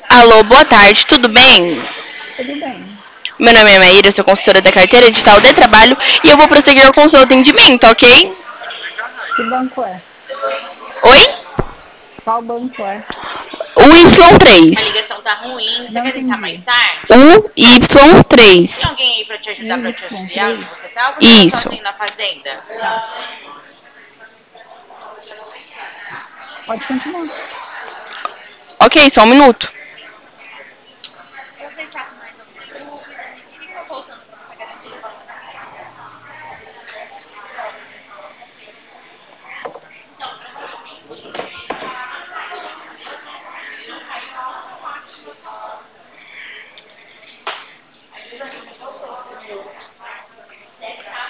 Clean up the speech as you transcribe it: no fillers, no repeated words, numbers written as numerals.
Alô, boa tarde, tudo bem? Tudo bem. Meu nome é Maíra, sou consultora da carteira digital de trabalho e eu vou prosseguir com o seu atendimento, ok? Que banco é? Oi? Qual banco é? O A Y3. ligação tá ruim. Você Não quer tentar mais entendi. tarde? O Tem Y3. alguém aí pra te ajudar, pra te auxiliar onde Y3? você tá? Ou você tá Isso. sozinho na fazenda? Tá. Pode continuar. Ok, só um minuto.